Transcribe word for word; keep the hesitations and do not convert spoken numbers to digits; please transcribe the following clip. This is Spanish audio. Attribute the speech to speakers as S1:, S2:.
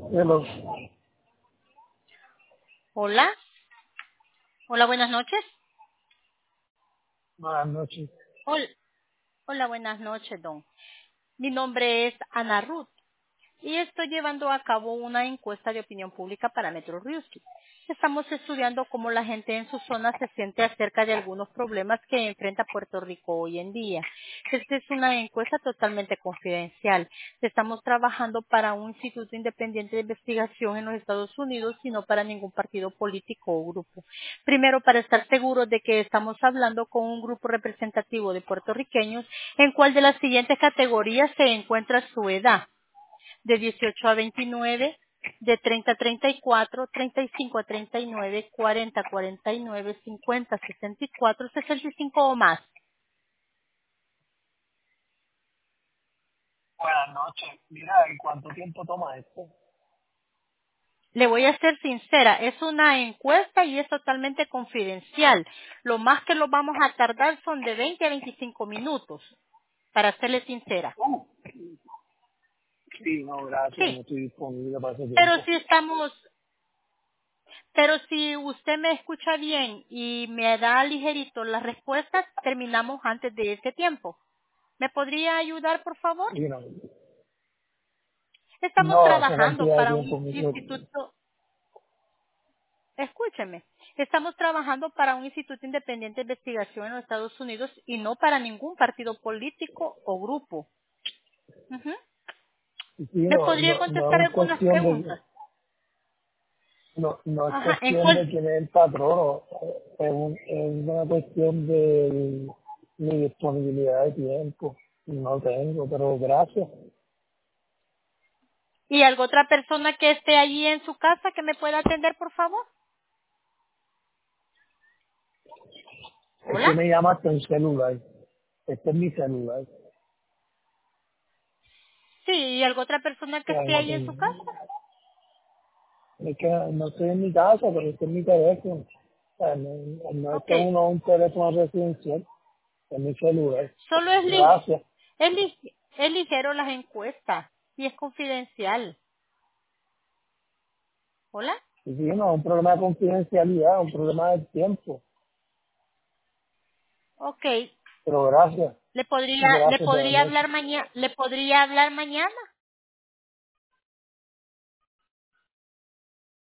S1: Hello.
S2: Hola, hola, buenas noches.
S1: Buenas noches.
S2: Hola, hola, buenas noches, don. Mi nombre es Ana Ruth y estoy llevando a cabo una encuesta de opinión pública para Metro Ruski. Estamos estudiando cómo la gente en su zona se siente acerca de algunos problemas que enfrenta Puerto Rico hoy en día. Esta es una encuesta totalmente confidencial. Estamos trabajando para un instituto independiente de investigación en los Estados Unidos y no para ningún partido político o grupo. Primero, para estar seguros de que estamos hablando con un grupo representativo de puertorriqueños, ¿en cuál de las siguientes categorías se encuentra su edad? De dieciocho a veintinueve, de treinta a treinta y cuatro, treinta y cinco a treinta y nueve, cuarenta a cuarenta y nueve, cincuenta a sesenta y cuatro, sesenta y cinco o más.
S1: Buenas noches. Mira, ¿y cuánto tiempo toma esto?
S2: Le voy a ser sincera, es una encuesta y es totalmente confidencial. Lo más que lo vamos a tardar son de veinte a veinticinco minutos, para serle sincera.
S1: Uh, sí, no, gracias, no
S2: Sí,
S1: estoy disponible para ese
S2: pero
S1: tiempo.
S2: si estamos, pero si usted me escucha bien y me da ligerito las respuestas, terminamos antes de ese tiempo. ¿Me podría ayudar, por favor?
S1: Y no,
S2: Estamos
S1: no, esa
S2: trabajando
S1: cantidad de
S2: para un
S1: tiempo, me creo-
S2: instituto, escúcheme, estamos trabajando para un instituto independiente de investigación en los Estados Unidos y no para ningún partido político o grupo. Ujú.
S1: sí,
S2: ¿Me
S1: no,
S2: podría
S1: no, no
S2: contestar
S1: es
S2: algunas
S1: cuestión de,
S2: preguntas?
S1: no, no es
S2: Ajá, ¿en
S1: cuestión de
S2: cuál?
S1: quién es el patrono, es, un- es una cuestión de mi disponibilidad de tiempo. No tengo, pero gracias.
S2: ¿Y alguna otra persona que esté allí en su casa que me pueda atender, por favor?
S1: Es que
S2: Hola.
S1: me llamaste en celular. Este es mi celular.
S2: Sí, ¿y alguna otra persona que
S1: Ya,
S2: esté
S1: no
S2: allí en su casa?
S1: tengo. Es que no estoy en mi casa, pero este es mi teléfono. O sea, no, no es
S2: Ok.
S1: que uno un teléfono residencial, es mi celular.
S2: Solo es, li-
S1: Gracias.
S2: es, li- es ligero las encuestas y es confidencial. Hola.
S1: Y si no, es un problema de confidencialidad, un problema de tiempo.
S2: Ok.
S1: Pero gracias.
S2: ¿Le podría, le
S1: Gracias, buenas
S2: podría
S1: noches.
S2: hablar mañana? ¿Le podría hablar mañana?